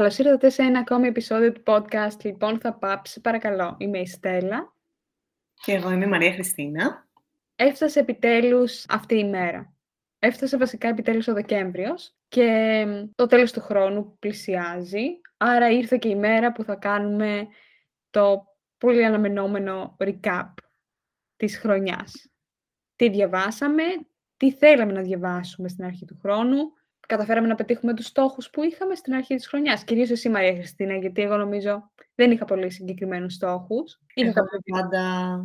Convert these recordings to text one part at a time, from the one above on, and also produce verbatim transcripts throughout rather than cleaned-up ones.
Καλώς ήρθατε σε ένα ακόμη επεισόδιο του podcast. Λοιπόν, θα πάψει, παρακαλώ. Είμαι η Στέλλα. Και εγώ είμαι η Μαρία Χριστίνα. Έφτασε επιτέλους αυτή η μέρα. Έφτασε βασικά επιτέλους ο Δεκέμβριος και το τέλος του χρόνου που πλησιάζει. Άρα ήρθε και η μέρα που θα κάνουμε το πολύ αναμενόμενο recap της χρονιάς. Τι διαβάσαμε, τι θέλαμε να διαβάσουμε στην αρχή του χρόνου. Καταφέραμε να πετύχουμε τους στόχους που είχαμε στην αρχή της χρονιάς. Κυρίως εσύ, Μαρία Χριστίνα, γιατί εγώ νομίζω δεν είχα πολύ συγκεκριμένους στόχους. Εγώ Είχα είμαι πάντα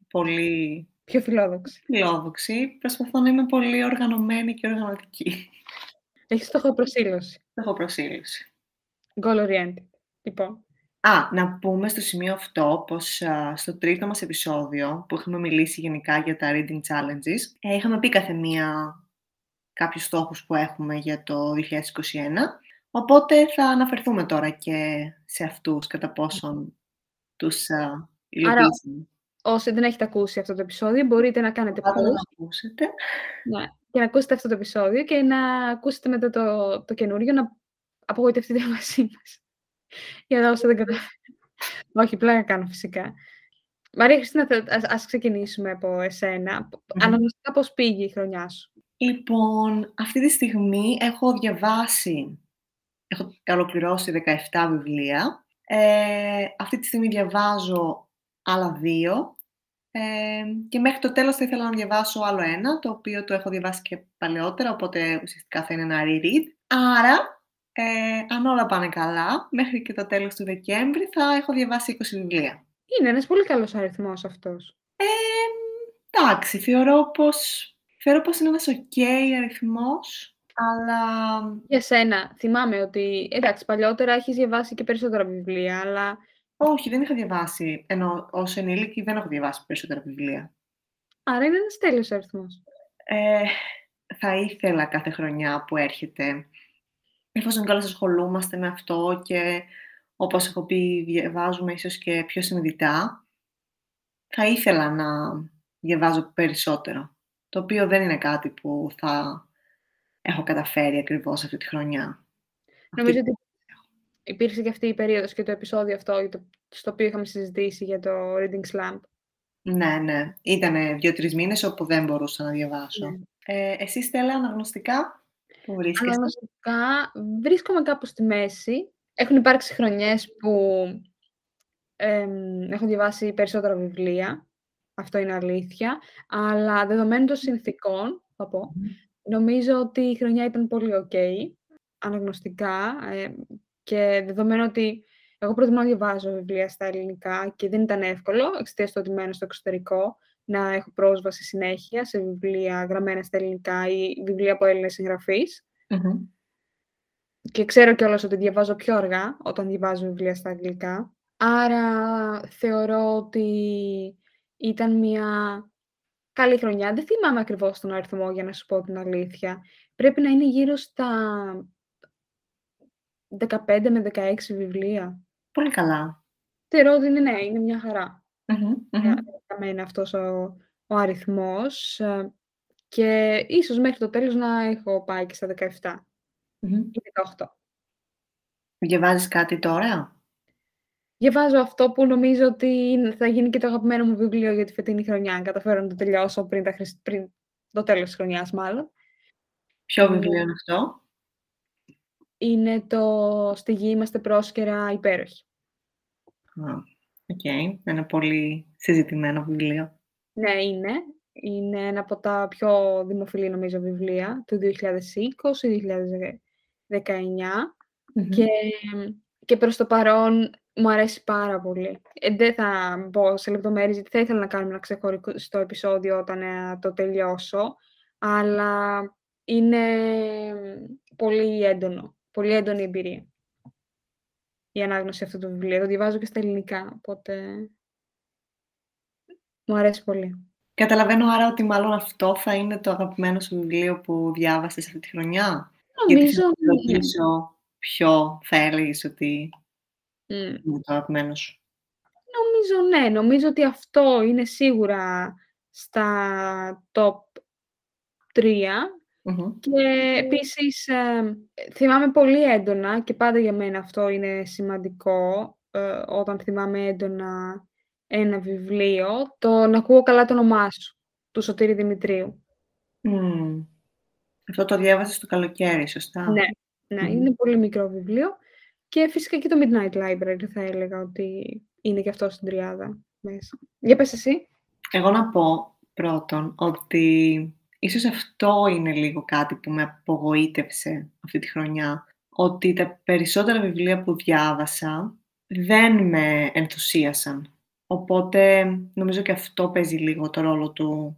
πολύ πιο φιλόδοξη. φιλόδοξη. Προσπαθώ να είμαι πολύ οργανωμένη και οργανωτική. Έχεις στοχοπροσήλωση. Στοχοπροσήλωση. Goal oriented. Λοιπόν. Α, να πούμε στο σημείο αυτό πως α, στο τρίτο μας επεισόδιο που είχαμε μιλήσει γενικά για τα reading challenges, ε, είχαμε πει κάθε μία κάποιους στόχους που έχουμε για το δύο χιλιάδες είκοσι ένα, οπότε θα αναφερθούμε τώρα και σε αυτούς κατά πόσον τους α, υλοποιήσουμε. Όσοι δεν έχετε ακούσει αυτό το επεισόδιο, μπορείτε να κάνετε Πάτε να pause. το ακούσετε. Ναι, και να ακούσετε αυτό το επεισόδιο και να ακούσετε μετά το, το καινούριο, να απογοητευτείτε μαζί μας. Για να όσοι δεν καταφέρουν. Όχι, πλάκα κάνω φυσικά. Μαρία Χριστίνα, ας, ας ξεκινήσουμε από εσένα. Mm-hmm. Αναγνωστικά πώς πήγε η χρονιά σου? Λοιπόν, αυτή τη στιγμή έχω διαβάσει, έχω ολοκληρώσει δεκαεπτά βιβλία. Ε, αυτή τη στιγμή διαβάζω άλλα δύο. Ε, και μέχρι το τέλος θα ήθελα να διαβάσω άλλο ένα, το οποίο το έχω διαβάσει και παλαιότερα, οπότε ουσιαστικά θα είναι ένα reread. Άρα, ε, αν όλα πάνε καλά, μέχρι και το τέλος του Δεκέμβρη θα έχω διαβάσει είκοσι βιβλία. Είναι ένας πολύ καλός αριθμός αυτός. Ε, εντάξει, θεωρώ πως, θεωρώ πως είναι ένας ok αριθμός, αλλά... Για σένα, θυμάμαι ότι, εντάξει, παλιότερα έχεις διαβάσει και περισσότερα βιβλία, αλλά... Όχι, δεν είχα διαβάσει, ενώ ως ενήλικη δεν έχω διαβάσει περισσότερα βιβλία. Άρα είναι ένας τέλειος αριθμός. Ε, θα ήθελα κάθε χρονιά που έρχεται, εφόσον κιόλας ασχολούμαστε με αυτό και όπως έχω πει διαβάζουμε ίσως και πιο συνειδητά, θα ήθελα να διαβάζω περισσότερο, το οποίο δεν είναι κάτι που θα έχω καταφέρει ακριβώς αυτή τη χρονιά. Νομίζω ότι υπήρξε και αυτή η περίοδος και το επεισόδιο αυτό, στο οποίο είχαμε συζητήσει για το Reading Slump. Ναι, ναι. Ήτανε δύο-τρεις μήνες όπου δεν μπορούσα να διαβάσω. Ναι. Ε, εσύ, Στέλλα, αναγνωστικά, που βρίσκεσαι? Αναγνωστικά βρίσκομαι κάπου στη μέση. Έχουν υπάρξει χρονιές που ε, έχω διαβάσει περισσότερα βιβλία. Αυτό είναι αλήθεια. Αλλά δεδομένου των συνθηκών, θα πω, mm. νομίζω ότι η χρονιά ήταν πολύ ok, αναγνωστικά. Ε, και δεδομένου ότι εγώ προτιμώ να διαβάζω βιβλία στα ελληνικά και δεν ήταν εύκολο, εξαιτίας του ότι μένω στο εξωτερικό, να έχω πρόσβαση συνέχεια σε βιβλία γραμμένα στα ελληνικά ή βιβλία από Έλληνες συγγραφείς. Mm-hmm. Και ξέρω κιόλας ότι διαβάζω πιο αργά όταν διαβάζω βιβλία στα αγγλικά. Άρα θεωρώ ότι ήταν μια καλή χρονιά. Δεν θυμάμαι ακριβώς τον αριθμό, για να σου πω την αλήθεια. Πρέπει να είναι γύρω στα δεκαπέντε με δεκαέξι βιβλία. Πολύ καλά. Θεωρώ ότι είναι, ναι, είναι μια χαρά. Mm-hmm. Για, για μένα αυτός ο, ο αριθμός. Και ίσως μέχρι το τέλος να έχω πάει και στα δεκαεπτά Mm-hmm. ή δεκαοκτώ. Διαβάζεις κάτι τώρα? Διαβάζω αυτό που νομίζω ότι θα γίνει και το αγαπημένο μου βιβλίο για τη φετινή χρονιά. Καταφέρω να το τελειώσω πριν, τα χρησ... πριν το τέλος της χρονιάς, μάλλον. Ποιο βιβλίο είναι αυτό? Είναι το «Στη γη είμαστε πρόσκαιρα υπέροχοι». Οκ. Okay. Ένα πολύ συζητημένο βιβλίο. Ναι, είναι. Είναι ένα από τα πιο δημοφιλή, νομίζω, βιβλία του δύο χιλιάδες είκοσι δύο χιλιάδες δεκαεννιά. Mm-hmm. Και, και προς το παρόν μου αρέσει πάρα πολύ. Ε, δεν θα μπω σε λεπτομέρειες, γιατί θα ήθελα να κάνουμε ένα ξεχωριστό επεισόδιο όταν ε, το τελειώσω, αλλά είναι πολύ έντονο, πολύ έντονη εμπειρία η ανάγνωση αυτού του βιβλίου. Το διαβάζω και στα ελληνικά, οπότε μου αρέσει πολύ. Καταλαβαίνω άρα ότι μάλλον αυτό θα είναι το αγαπημένο σου βιβλίο που διάβασες αυτή τη χρονιά. Νομίζω, γιατί θα ρωτήσω ποιο θα έλεγες ότι mm. είναι το αγαπημένο σου. Νομίζω ναι, νομίζω ότι αυτό είναι σίγουρα στα top τρία. Μμμ. Και επίσης, ε, θυμάμαι πολύ έντονα και πάντα για μένα αυτό είναι σημαντικό, ε, όταν θυμάμαι έντονα ένα βιβλίο, το «Να ακούω καλά το όνομά σου» του Σωτήρη Δημητρίου. Μμ. Αυτό το διάβασες το καλοκαίρι, σωστά? Ναι, ναι, Μμμ. είναι πολύ μικρό βιβλίο και φυσικά και το Midnight Library θα έλεγα ότι είναι και αυτό στην τριάδα μέσα. Για πες εσύ. Εγώ να πω πρώτον ότι ίσως αυτό είναι λίγο κάτι που με απογοήτευσε αυτή τη χρονιά. Ότι τα περισσότερα βιβλία που διάβασα δεν με ενθουσίασαν. Οπότε νομίζω και αυτό παίζει λίγο το ρόλο του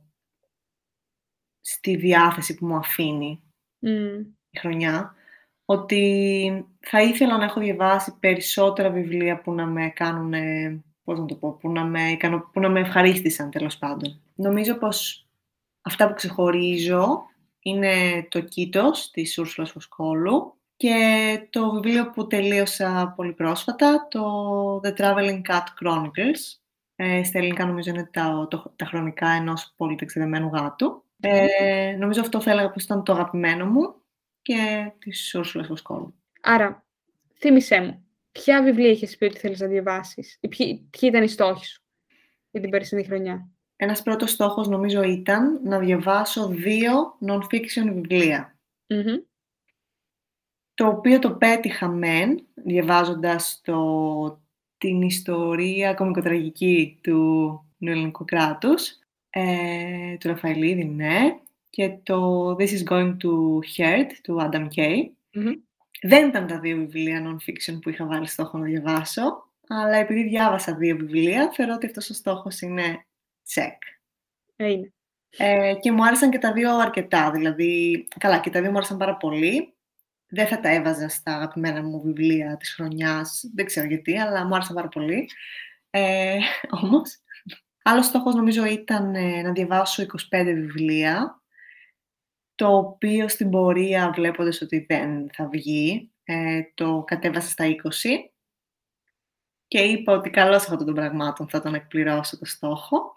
στη διάθεση που μου αφήνει Μμ. η χρονιά. Ότι θα ήθελα να έχω διαβάσει περισσότερα βιβλία που να με κάνουνε, πώς να το πω, που να με, ικανο... που να με ευχαρίστησαν τέλος πάντων. Νομίζω πως αυτά που ξεχωρίζω είναι το Κήτος της Ούρσουλας Φωσκόλου και το βιβλίο που τελείωσα πολύ πρόσφατα, το The Traveling Cat Chronicles. Ε, στα ελληνικά νομίζω είναι τα, το, τα χρονικά ενός πολυτεξιδεμένου γάτου. Ε, νομίζω αυτό θα έλεγα πως ήταν το αγαπημένο μου και της Ούρσουλας Φωσκόλου. Άρα, θύμισέ μου, ποια βιβλία είχες πει ότι θέλεις να διαβάσεις ή ποιοι, ποιοι ήταν οι στόχοι σου για την περσινή χρονιά? Ένας πρώτος στόχος νομίζω ήταν να διαβάσω δύο non-fiction βιβλία. Mm-hmm. Το οποίο το πέτυχα μεν, διαβάζοντας το, την ιστορία κωμικοτραγική του νεοελληνικού κράτους, ε, του Ραφαηλίδη, ναι, και το This is going to hurt, του Adam Kay. Mm-hmm. Δεν ήταν τα δύο βιβλία non-fiction που είχα βάλει στόχο να διαβάσω, αλλά επειδή διάβασα δύο βιβλία, θεωρώ ότι αυτός ο στόχος είναι check. Είναι. Ε, και μου άρεσαν και τα δύο αρκετά, δηλαδή, καλά, και τα δύο μου άρεσαν πάρα πολύ. Δεν θα τα έβαζα στα αγαπημένα μου βιβλία της χρονιάς, δεν ξέρω γιατί, αλλά μου άρεσαν πάρα πολύ. Ε, όμως, άλλος στόχος νομίζω ήταν ε, να διαβάσω είκοσι πέντε βιβλία, το οποίο στην πορεία, βλέποντας ότι δεν θα βγει, ε, το κατέβασα στα είκοσι και είπα ότι καλώς αυτών των πραγμάτων θα τον εκπληρώσω το στόχο.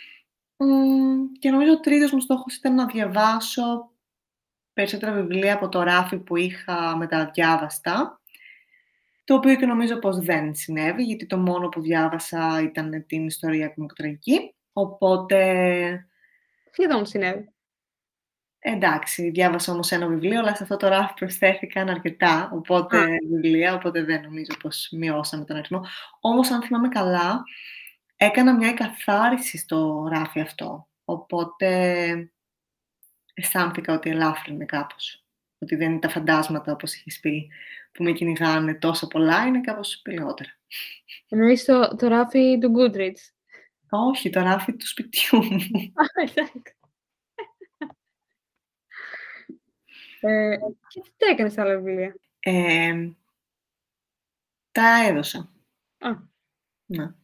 Και νομίζω ο τρίτος μου στόχος ήταν να διαβάσω περισσότερα βιβλία από το ράφι που είχα μεταδιάβαστα, το οποίο και νομίζω πως δεν συνέβη, γιατί το μόνο που διάβασα ήταν την ιστορία κωμικοτραγική, οπότε... Σχεδόν συνέβη. Εντάξει, διάβασα όμως ένα βιβλίο, αλλά σε αυτό το ράφι προσθέθηκαν αρκετά, οπότε Α. βιβλία, οπότε δεν νομίζω πως μειώσαμε τον αριθμό. Όμως, αν θυμάμαι καλά, έκανα μια εκαθάριση στο ράφι αυτό, οπότε αισθάνθηκα ότι ελάφρυνε κάπως. Ότι δεν είναι τα φαντάσματα, όπως έχεις πει, που με κυνηγάνε τόσο πολλά, είναι κάπως λιγότερα. Εννοείς το, το ράφι του Goodreads? Όχι, το ράφι του σπιτιού μου. ε, και τι έκανες στα άλλα βιβλία? Ε, τα έδωσα. Α. Ναι.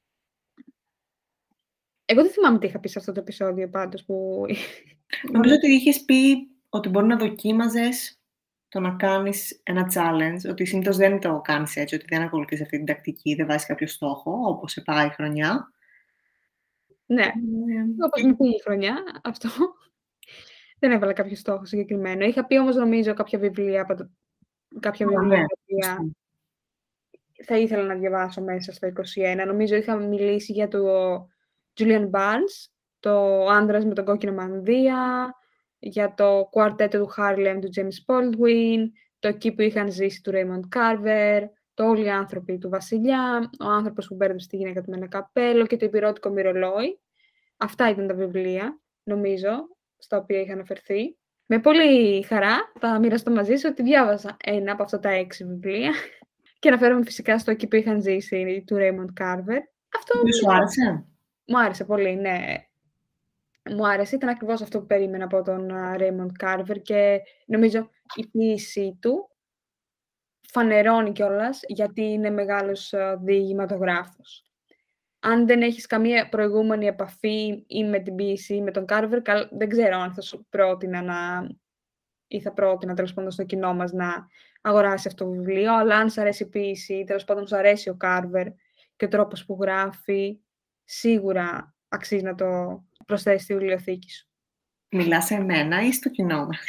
Εγώ δεν θυμάμαι τι είχα πει σε αυτό το επεισόδιο πάντως που... Νομίζω ότι είχες πει ότι μπορεί να δοκίμαζες το να κάνεις ένα challenge, ότι συνήθως δεν το κάνεις έτσι, ότι δεν ακολουθείς αυτή την τακτική, δεν βάζεις κάποιο στόχο, όπως σε πάει η χρονιά. Ναι, mm. όπως με πήγε η χρονιά, αυτό. Δεν έβαλα κάποιο στόχο συγκεκριμένο. Είχα πει όμως, νομίζω, κάποια βιβλία, κάποια βιβλία ναι, οποία θα ήθελα να διαβάσω μέσα στο είκοσι ένα. Νομίζω είχα μιλήσει για το Julian Barnes, το Άνδρας με τον κόκκινο μανδύα, για το κουαρτέτο του Harlem του James Baldwin, το Εκεί που είχαν ζήσει του Raymond Carver, το Όλοι οι άνθρωποι του Βασιλιά, ο άνθρωπος που μπέρδεψε τη γυναίκα του με ένα καπέλο και το Υπηρώτικο μυρολόι. Αυτά ήταν τα βιβλία, νομίζω, στα οποία είχα αναφερθεί. Με πολύ χαρά θα μοιραστώ μαζί σου ότι διάβασα ένα από αυτά τα έξι βιβλία και αναφέρομαι φυσικά στο Εκεί που είχαν ζήσει του Raymond Carver. Αυτό σου άρεσε? Μου άρεσε πολύ, ναι. Μου άρεσε, ήταν ακριβώς αυτό που περίμενα από τον Raymond Carver και νομίζω η ποίησή του φανερώνει κιόλας γιατί είναι μεγάλος διηγηματογράφος. Αν δεν έχεις καμία προηγούμενη επαφή ή με την ποίηση ή με τον Carver, δεν ξέρω αν θα σου πρότεινα να... ή θα πρότεινα τέλος πάντων στο κοινό μας να αγοράσει αυτό το βιβλίο, αλλά αν σου αρέσει η ποίηση ή τέλος πάντων σου αρέσει ο Carver και ο τρόπος που γράφει, σίγουρα αξίζει να το προσθέσεις στη βιβλιοθήκη σου. Μιλάς σε εμένα ή στο κοινό μας?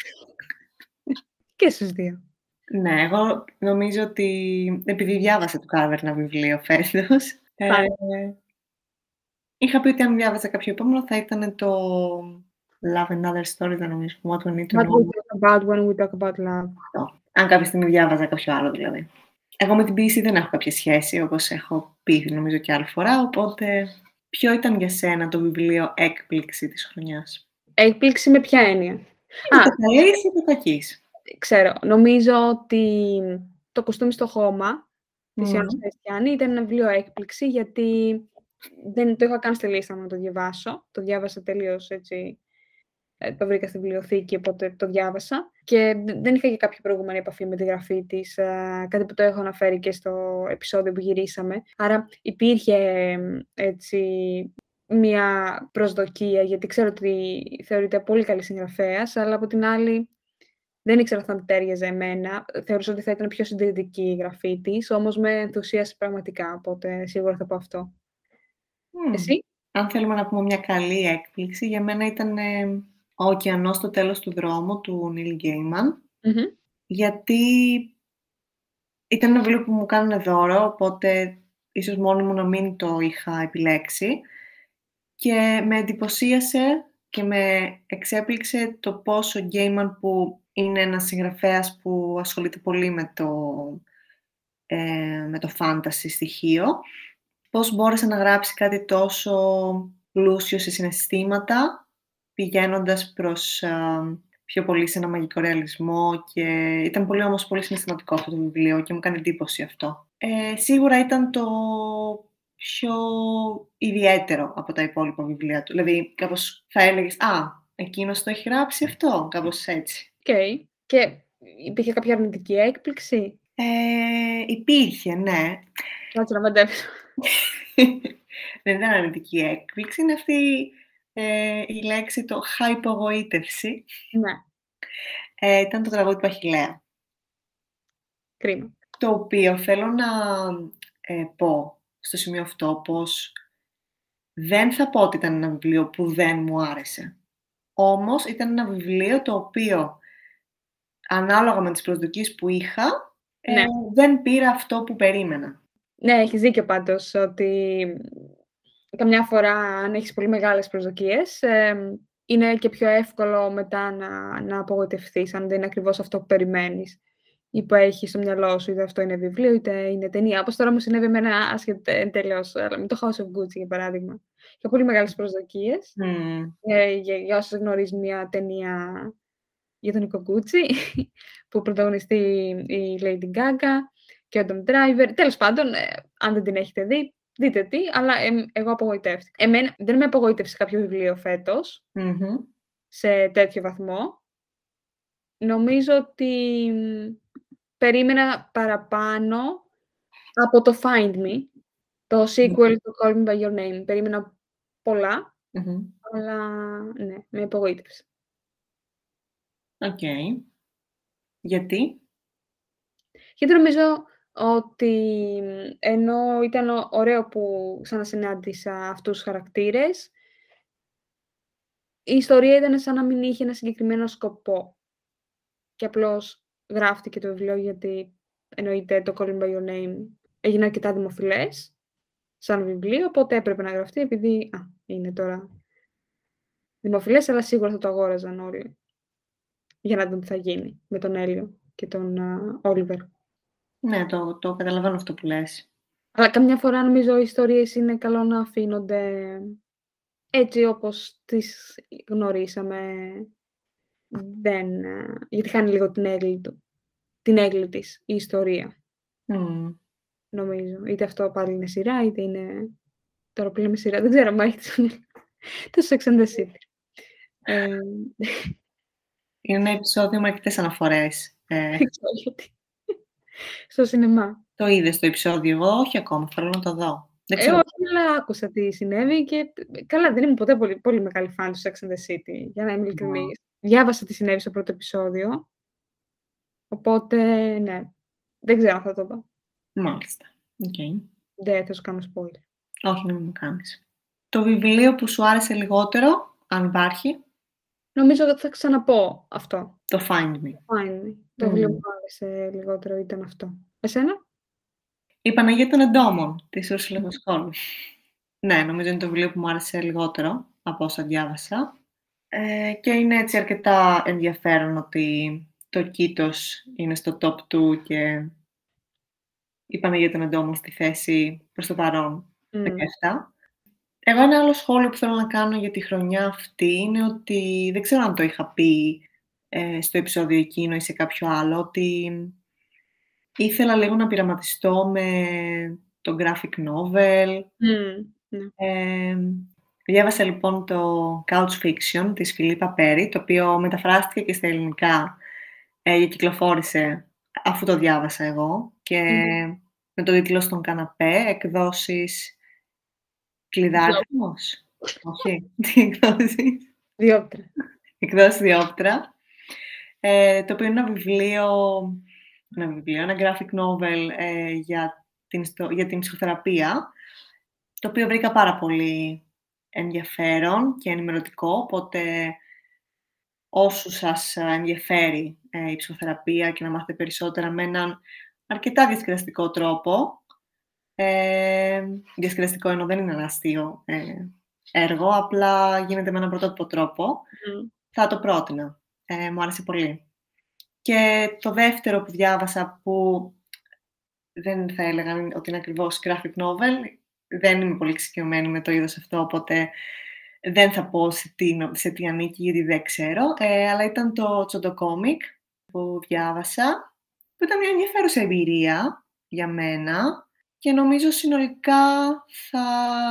Και στους δύο. Ναι, εγώ νομίζω ότι επειδή διάβασα το Carver ένα βιβλίο φέτος, ε, είχα πει ότι αν διάβαζα κάποιο επόμενο θα ήταν το Love and Other Stories, δεν νομίζω, What We Need to What Know. we talk about when we talk about love. Αυτό. Αν κάποια στιγμή διάβαζα κάποιο άλλο δηλαδή. Εγώ με την ποίηση δεν έχω κάποια σχέση, όπως έχω πει νομίζω και άλλη φορά, οπότε ποιο ήταν για σένα το βιβλίο έκπληξη της χρονιάς? Έκπληξη με ποια έννοια? Είτε καλής είτε κακής. Ξέρω. Νομίζω ότι το κουστούμι στο χώμα της Mm. Ιώνας Χριστιανή ήταν ένα βιβλίο έκπληξη, γιατί δεν το είχα καν στη λίστα μου να το διαβάσω. Το διάβασα τελείως έτσι, ε, το βρήκα στη βιβλιοθήκη, οπότε το διάβασα. Και δεν είχα και κάποια προηγούμενη επαφή με τη γραφή της, ε, κάτι που το έχω αναφέρει και στο επεισόδιο που γυρίσαμε. Άρα υπήρχε έτσι μια προσδοκία, γιατί ξέρω ότι θεωρείται πολύ καλή συγγραφέας, αλλά από την άλλη δεν ήξερα αν θα τέριαζε εμένα. Θεωρούσα ότι θα ήταν πιο συντηρητική η γραφή της, όμως με ενθουσίασε πραγματικά, οπότε σίγουρα θα πω αυτό. Mm. Εσύ? Αν θέλουμε να πούμε μια καλή έκπληξη, για μένα ήταν ε, «Ο ωκεανός στο τέλος του δρόμου» του Neil Gaiman, Mm-hmm. γιατί ήταν ένα βιβλίο που μου κάνουν δώρο, οπότε ίσως μόνη μου να μην το είχα επιλέξει, και με εντυπωσίασε και με εξέπληξε το πόσο ο Gaiman, που είναι ένας συγγραφέας που ασχολείται πολύ με το, ε, με το fantasy στοιχείο, πώς μπόρεσε να γράψει κάτι τόσο πλούσιο σε συναισθήματα, πηγαίνοντας προς α, πιο πολύ σε ένα μαγικό ρεαλισμό, και ήταν πολύ όμως πολύ συναισθηματικό αυτό το βιβλίο και μου κάνει εντύπωση αυτό. Ε, σίγουρα ήταν το πιο ιδιαίτερο από τα υπόλοιπα βιβλία του. Δηλαδή, κάπως θα έλεγες, α, εκείνος το έχει γράψει αυτό, κάπως έτσι. Οκ. Okay. Και υπήρχε κάποια αρνητική έκπληξη? Ε, υπήρχε, ναι. Κάτσε να μαντέψω. Δεν ήταν αρνητική έκπληξη, είναι αυτή ε, η λέξη, το χαϊπογοήτευση. Ναι. Ε, ήταν το τραγούδι του Αχιλλέα. Κρίμα. Το οποίο θέλω να ε, πω στο σημείο αυτό πως δεν θα πω ότι ήταν ένα βιβλίο που δεν μου άρεσε. Όμως ήταν ένα βιβλίο το οποίο, ανάλογα με τις προσδοκίες που είχα, ε, ναι. δεν πήρα αυτό που περίμενα. Ναι, έχεις δίκιο πάντως, ότι καμιά φορά αν έχεις πολύ μεγάλες προσδοκίες, ε, είναι και πιο εύκολο μετά να, να απογοητευτείς, αν δεν είναι ακριβώς αυτό που περιμένεις ή που έχεις στο μυαλό σου, είτε αυτό είναι βιβλίο, είτε είναι ταινία. Όπως τώρα μου συνέβη με ένα άσχετο τελείως, με το House of Gucci, για παράδειγμα. Είχα πολύ μεγάλες προσδοκίες. Mm. Ε, για, για όσους γνωρίζουν, μια ταινία για τον Νίκο Gucci, που πρωταγωνιστεί η Lady Gaga και ο Adam Driver. Τέλος πάντων, ε, αν δεν την έχετε δει, δείτε τι, αλλά ε, εγώ απογοητεύτηκα. Εμένα δεν με απογοήτευσε κάποιο βιβλίο φέτος, Mm-hmm. σε τέτοιο βαθμό. Νομίζω ότι περίμενα παραπάνω από το Find Me, το sequel του Call Me By Your Name. Περίμενα πολλά, Mm-hmm. αλλά ναι, με απογοήτευσε. Οκ. Okay. Γιατί? Γιατί νομίζω ότι ενώ ήταν ωραίο που ξανασυνάντησα αυτούς τους χαρακτήρες, η ιστορία ήταν σαν να μην είχε ένα συγκεκριμένο σκοπό. Και απλώς γράφτηκε το βιβλίο γιατί, εννοείται, το Call Me By Your Name έγινε αρκετά δημοφιλές σαν βιβλίο, οπότε έπρεπε να γραφτεί, επειδή α, είναι τώρα δημοφιλές, αλλά σίγουρα θα το αγόραζαν όλοι για να δουν τι θα γίνει με τον Έλιο και τον Όλιβερ. Ναι, το, το καταλαβαίνω αυτό που λες. Αλλά καμιά φορά νομίζω οι ιστορίες είναι καλό να αφήνονται έτσι όπως τις γνωρίσαμε. Δεν, γιατί χάνει λίγο την έγκλη του, την έγκλη της η ιστορία. Mm. Νομίζω. Είτε αυτό πάλι είναι σειρά, είτε είναι... Τώρα που λέμε σειρά, δεν ξέρω, μα έχει το Sex and the City. Ε... Είναι ένα επεισόδιο με αρκετές αναφορές. Ε... Δεν ξέρω γιατί. Στο σινεμά. Το είδες το επεισόδιο? Εγώ όχι ακόμα, θέλω να το δω. Δεν ξέρω. Ε, όχι, αλλά άκουσα τι συνέβη και καλά, δεν ήμουν ποτέ πολύ, πολύ μεγάλη φαν του Sex and the City, για να είμαι ειλικρινής. Mm. Διάβασα τι συνέβη στο πρώτο επεισόδιο, οπότε ναι, δεν ξέρω αν θα το δω. Μάλιστα. Okay. Δεν θα σου κάνω spoiler. Όχι, να μην μου κάνεις. Το βιβλίο που σου άρεσε λιγότερο, αν υπάρχει? Νομίζω ότι θα ξαναπώ αυτό. Το Find Me. Find Me. Το Mm. βιβλίο που μου άρεσε λιγότερο ήταν αυτό. Εσένα? Η Παναγία των Εντόμων, της Ursula Le Guin. Ναι, νομίζω είναι το βιβλίο που μου άρεσε λιγότερο από όσα διάβασα. Ε, και είναι έτσι αρκετά ενδιαφέρον ότι το Κήτος είναι στο top two και η Παναγία των Εντόμων στη θέση προς το παρόν Mm. δεκαεπτά. Εγώ ένα άλλο σχόλιο που θέλω να κάνω για τη χρονιά αυτή είναι ότι δεν ξέρω αν το είχα πει ε, στο επεισόδιο εκείνο ή σε κάποιο άλλο, ότι ήθελα λίγο να πειραματιστώ με το graphic novel. Mm. Ναι. Ε, διάβασα λοιπόν το Couch Fiction της Φιλίππα Πέρι, το οποίο μεταφράστηκε και στα ελληνικά ε, και κυκλοφόρησε αφού το διάβασα εγώ και Mm. με το τίτλο «Στον καναπέ», εκδόσεις Κλειδάριθμος. Όχι, τι εκδόσεις. Διόπτρα. Εκδόσεις Διόπτρα. Ε, το οποίο είναι ένα βιβλίο, ένα, βιβλίο, ένα graphic novel ε, για, την, για την ψυχοθεραπεία, το οποίο βρήκα πάρα πολύ ενδιαφέρον και ενημερωτικό, οπότε όσους σας ενδιαφέρει ε, η ψυχοθεραπεία και να μάθετε περισσότερα με έναν αρκετά διασκεδαστικό τρόπο, ε, διασκεδαστικό ενώ δεν είναι ένα αστείο ε, έργο, απλά γίνεται με έναν πρωτότυπο τρόπο, Mm. θα το πρότεινα. Ε, μου άρεσε πολύ. Και το δεύτερο που διάβασα, που δεν θα έλεγα ότι είναι ακριβώς graphic novel, δεν είμαι πολύ εξοικειωμένη με το είδος αυτό, οπότε δεν θα πω σε τι, σε τι ανήκει, γιατί δεν ξέρω, ε, αλλά ήταν το τσοντοκόμικ που διάβασα, που ήταν μια ενδιαφέρουσα εμπειρία για μένα και νομίζω συνολικά θα...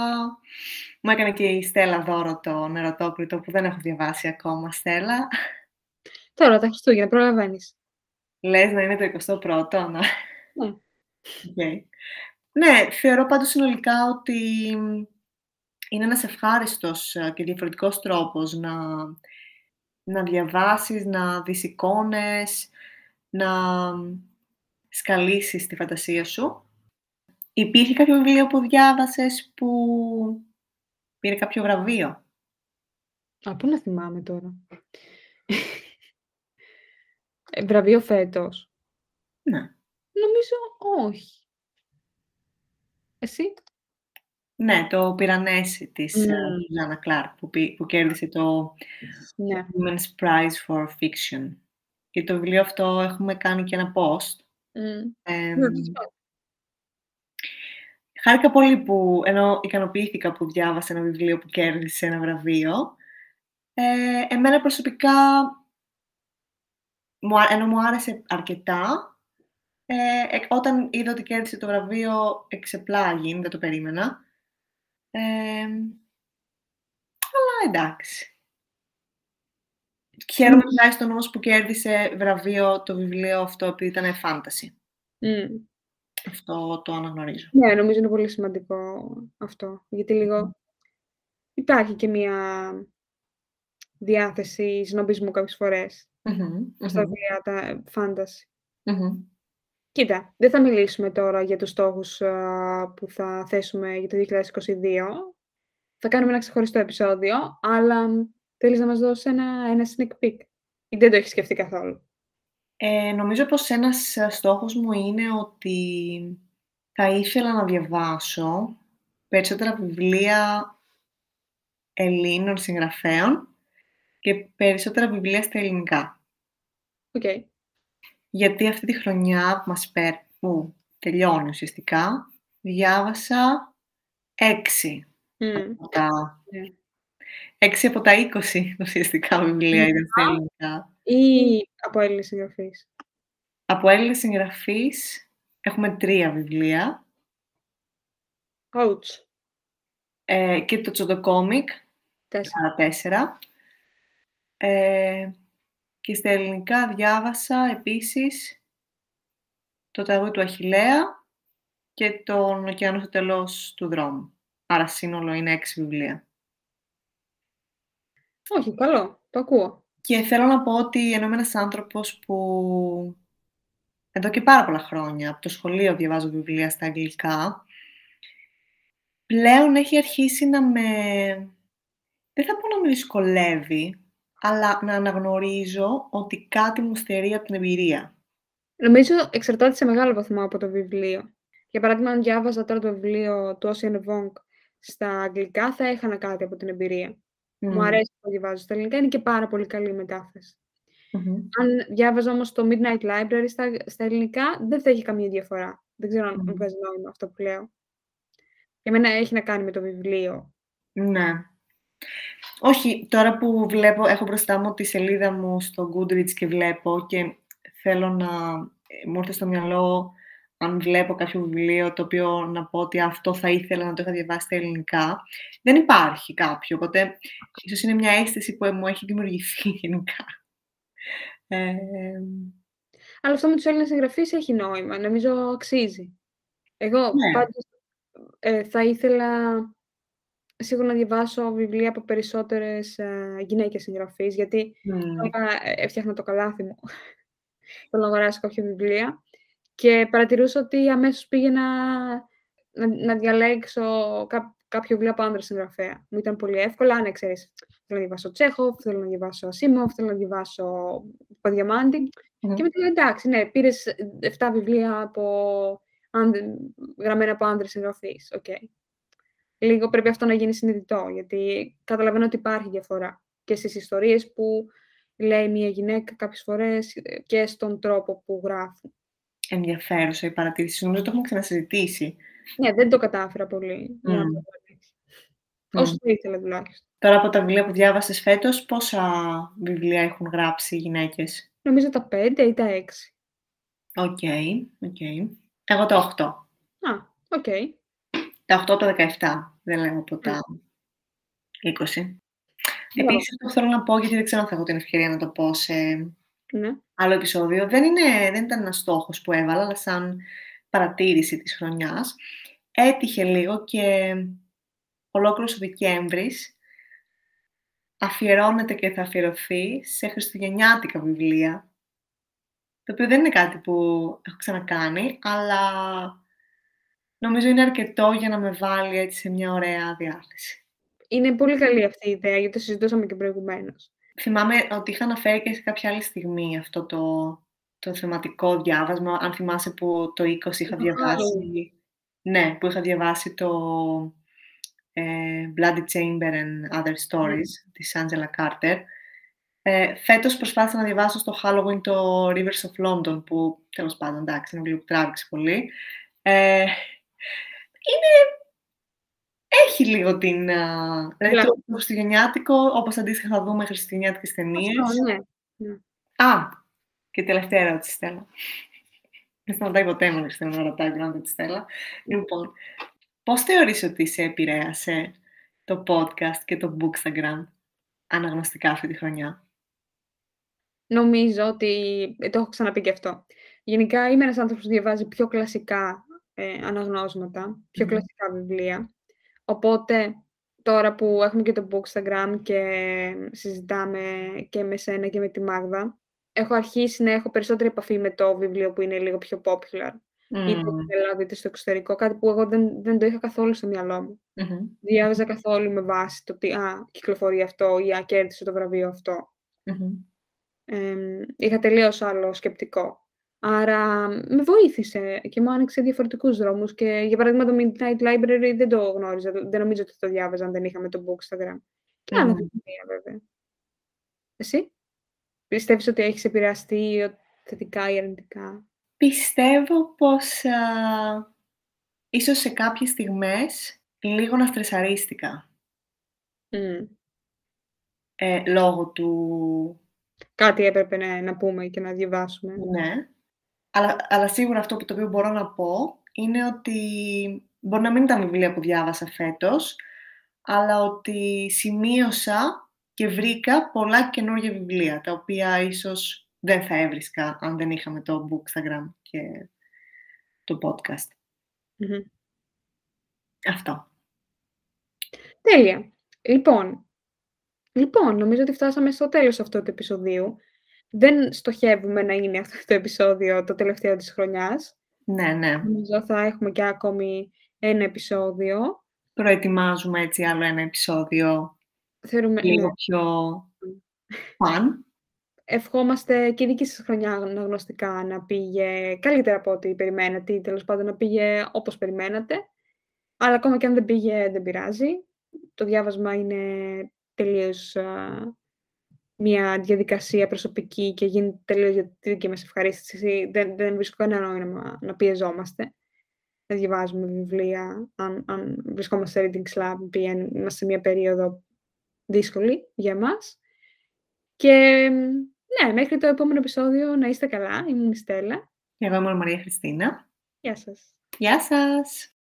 Μου έκανε και η Στέλλα δώρο το νεροτόκριτο που δεν έχω διαβάσει ακόμα, Στέλλα. Τώρα τα Χριστούγεννα, προλαβαίνεις. Λες να είναι το εικοστό πρώτο, να... Ναι. Okay. Ναι, θεωρώ πάντως συνολικά ότι είναι ένας ευχάριστος και διαφορετικός τρόπος να, να διαβάσεις, να δεις εικόνες, να σκαλίσεις τη φαντασία σου. Υπήρχε κάποιο βιβλίο που διάβασες που πήρε κάποιο βραβείο? Α, πού να θυμάμαι τώρα. ε, βραβείο φέτος. Ναι. Νομίζω όχι. Εσύ? Ναι, το Πυρανέσι της Ζάνα mm. Κλάρκ που, που κέρδισε το ναι. Women's Prize for Fiction. Και το βιβλίο αυτό έχουμε κάνει και ένα post. Mm. Ε, mm. Χάρηκα πολύ που, ενώ ικανοποιήθηκα που διάβασα ένα βιβλίο που κέρδισε ένα βραβείο, ε, εμένα προσωπικά, ενώ μου άρεσε αρκετά, ε, όταν είδα ότι κέρδισε το βραβείο εξεπλάγει, δεν το περίμενα. Ε, αλλά εντάξει. Χαίρομαι τουλάχιστον όμως που κέρδισε βραβείο το βιβλίο αυτό επειδή ήταν fantasy. Mm. Αυτό το αναγνωρίζω. Ναι, νομίζω είναι πολύ σημαντικό αυτό, γιατί λίγο mm. υπάρχει και μία διάθεση σνομπισμού κάποιες φορές Mm-hmm. στα βιβλία, τα fantasy. Mm-hmm. Κοίτα, δεν θα μιλήσουμε τώρα για τους στόχους α, που θα θέσουμε για το δύο χιλιάδες είκοσι δύο. Θα κάνουμε ένα ξεχωριστό επεισόδιο, αλλά θέλεις να μας δώσεις ένα, ένα sneak peek ή δεν το έχεις σκεφτεί καθόλου? Ε, νομίζω πως ένας στόχος μου είναι ότι θα ήθελα να διαβάσω περισσότερα βιβλία Ελλήνων συγγραφέων και περισσότερα βιβλία στα ελληνικά. Okay. Γιατί αυτή τη χρονιά που μας πέρ, που τελειώνει ουσιαστικά, διάβασα έξι, Mm. από τα... Yeah. έξι από τα είκοσι ουσιαστικά βιβλία ήταν στα ελληνικά. Ή από Έλληνες συγγραφείς? Από Έλληνες συγγραφείς έχουμε τρία βιβλία. Ouch. Ε, και το τσοντοκόμικ, άρα τέσσερα. Ε, και στα ελληνικά διάβασα επίσης το Τραγούδι του Αχιλλέα και τον Ωκεανό στο τέλος του δρόμου. Άρα σύνολο είναι έξι βιβλία. Όχι, καλό. Το ακούω. Και θέλω να πω ότι ενώ είμαι ένας άνθρωπος που εδώ και πάρα πολλά χρόνια από το σχολείο διαβάζω βιβλία στα αγγλικά, πλέον έχει αρχίσει να με... δεν θα πω να με δυσκολεύει, αλλά να αναγνωρίζω ότι κάτι μου στερεί από την εμπειρία. Νομίζω εξαρτάται σε μεγάλο βαθμό από το βιβλίο. Για παράδειγμα, αν διάβαζα τώρα το βιβλίο του Ocean Vuong στα αγγλικά, θα έχανα κάτι από την εμπειρία. Μου Μμμ. αρέσει που το διαβάζω στα ελληνικά, είναι και πάρα πολύ καλή η μετάφραση. Μμμ. Αν διάβαζα όμως το Midnight Library στα στα ελληνικά, δεν θα έχει καμία διαφορά. Δεν ξέρω αν Μμμ. βγάζει νόημα αυτό που λέω. Για μένα έχει να κάνει με το βιβλίο. Ναι. Όχι, τώρα που βλέπω, έχω μπροστά μου τη σελίδα μου στο Goodreads και βλέπω και θέλω να μου έρθει στο μυαλό αν βλέπω κάποιο βιβλίο το οποίο να πω ότι αυτό θα ήθελα να το είχα διαβάσει στα ελληνικά. Δεν υπάρχει κάποιο, οπότε ίσως είναι μια αίσθηση που μου έχει δημιουργηθεί γενικά. Ε, Αλλά αυτό με τους Έλληνες συγγραφείς έχει νόημα. Νομίζω αξίζει. Εγώ ναι. πάντως ε, θα ήθελα σίγουρα να διαβάσω βιβλία από περισσότερες ε, γυναίκες συγγραφείς, γιατί Μμ. τώρα έφτιαχνα το καλάθι μου. Θέλω να αγοράσω κάποια βιβλία και παρατηρούσα ότι αμέσως πήγαινα να, να διαλέξω κά, κάποιο βιβλίο από άντρα συγγραφέα. Μου ήταν πολύ εύκολα, αν ξέρεις. Θέλω να διαβάσω Τσέχοφ, θέλω να διαβάσω Ασίμοφ, θέλω να διαβάσω Παδιαμάντη. Μμ. Και μετά λέω, εντάξει, ναι, πήρες επτά βιβλία από, γραμμένα από άντρες συγγραφείς. Okay. Λίγο πρέπει αυτό να γίνει συνειδητό, γιατί καταλαβαίνω ότι υπάρχει διαφορά και στις ιστορίες που λέει μια γυναίκα κάποιες φορές και στον τρόπο που γράφουν. Ενδιαφέρουσα η παρατήρηση. Νομίζω το έχουμε ξανασυζητήσει. Ναι, δεν το κατάφερα πολύ. Mm. Να το mm. Όσο το ήθελα τουλάχιστον. Τώρα από τα βιβλία που διάβασες φέτος, πόσα βιβλία έχουν γράψει οι γυναίκες? Νομίζω τα πέντε ή τα έξι. Οκ, okay, okay. Εγώ τα οκτώ. Α, οκ. Okay. Τα οκτώ από τα δεκαεπτά, δεν λέω από τα είκοσι. Επίσης, αυτό θέλω να πω, γιατί δεν ξέρω αν θα έχω την ευκαιρία να το πω σε ναι. άλλο επεισόδιο. Δεν, είναι, δεν ήταν ένας στόχος που έβαλα, αλλά σαν παρατήρηση της χρονιάς. Έτυχε λίγο και ολόκληρος ο Δεκέμβρης αφιερώνεται και θα αφιερωθεί σε χριστουγεννιάτικα βιβλία, το οποίο δεν είναι κάτι που έχω ξανακάνει, αλλά νομίζω είναι αρκετό για να με βάλει έτσι σε μια ωραία διάθεση. Είναι πολύ καλή αυτή η ιδέα, γιατί το συζητούσαμε και προηγουμένως. Θυμάμαι ότι είχα αναφέρει και σε κάποια άλλη στιγμή αυτό το, το θεματικό διάβασμα, αν θυμάσαι που το είκοσι είχα διαβάσει, ναι, που είχα διαβάσει το ε, Bloody Chamber and Other Stories mm. της Angela Carter. Ε, φέτος προσπάθησα να διαβάσω στο Halloween το Rivers of London, που τέλος πάντων, εντάξει, είναι βιβλίο που τράβηξε πολύ. Ε, είναι... Έχει λίγο την... Uh, δηλαδή το χριστουγεννιάτικο, όπως αντίστοιχα θα δούμε χριστουγεννιάτικες ταινίες. Αυτό, ναι. ναι. Α, και τελευταία ερώτηση, Στέλλα. Δεν σταματάει ποτέ με Χριστούγεννα να ρωτάει πράγματα τη Στέλλα. Λοιπόν, πώς θεωρείς ότι σε επηρέασε το podcast και το Bookstagram αναγνωστικά αυτή τη χρονιά? Νομίζω ότι, το έχω ξαναπεί και αυτό. Γενικά είμαι ένας άνθρωπος που διαβάζει πιο κλασικά ε, αναγνώσματα, πιο mm. κλασικά βιβλία. Οπότε τώρα που έχουμε και το Bookstagram και συζητάμε και με σένα και με τη Μάγδα, έχω αρχίσει να έχω περισσότερη επαφή με το βιβλίο που είναι λίγο πιο popular. Mm. Είτε στην Ελλάδα είτε στο εξωτερικό, κάτι που εγώ δεν, δεν το είχα καθόλου στο μυαλό μου. Mm-hmm. Διάβαζα καθόλου με βάση το ότι α, κυκλοφορεί αυτό ή α, κέρδισε το βραβείο αυτό. Mm-hmm. Ε, είχα τελείως άλλο σκεπτικό. Άρα με βοήθησε και μου άνοιξε διαφορετικούς δρόμους και για παράδειγμα το Midnight Library δεν το γνώριζα, δεν νομίζω ότι το διάβαζα αν δεν είχαμε το Bookstagram. Και άλλα βιβλία βέβαια. Εσύ, πιστεύεις ότι έχεις επηρεαστεί θετικά ή αρνητικά? Πιστεύω πως α, ίσως σε κάποιες στιγμές λίγο να στρεσαρίστηκα. Mm. Ε, λόγω του... Κάτι έπρεπε να, να πούμε και να διαβάσουμε. Ναι. Αλλά, αλλά σίγουρα αυτό που το οποίο μπορώ να πω είναι ότι μπορεί να μην ήταν βιβλία που διάβασα φέτος, αλλά ότι σημείωσα και βρήκα πολλά καινούργια βιβλία, τα οποία ίσως δεν θα έβρισκα αν δεν είχαμε το Bookstagram και το podcast. Mm-hmm. Αυτό. Τέλεια. Λοιπόν, λοιπόν, νομίζω ότι φτάσαμε στο τέλος αυτού του επεισοδίου. Δεν στοχεύουμε να είναι αυτό το επεισόδιο το τελευταίο της χρονιάς. Ναι, ναι. Νομίζω θα έχουμε και ακόμη ένα επεισόδιο. Προετοιμάζουμε έτσι άλλο ένα επεισόδιο. Θέλουμε, λίγο ναι. πιο Φαν. Ευχόμαστε και η δική σας χρονιά αναγνωστικά να πήγε καλύτερα από ό,τι περιμένατε ή τέλος πάντων να πήγε όπως περιμένατε. Αλλά ακόμα και αν δεν πήγε, δεν πειράζει. Το διάβασμα είναι τελείως α, μια διαδικασία προσωπική και γίνεται τελείως για τη δική μας ευχαρίστηση. Δεν, δεν βρίσκω κανένα νόημα να πιεζόμαστε, να διαβάζουμε βιβλία, αν, αν βρισκόμαστε σε reading club ή είμαστε σε μια περίοδο δύσκολη για εμάς. Και ναι, μέχρι το επόμενο επεισόδιο να είστε καλά. Ήμουν η Στέλλα. Και εγώ ήμουν η Μαρία Χριστίνα. Γεια σας. Γεια σας!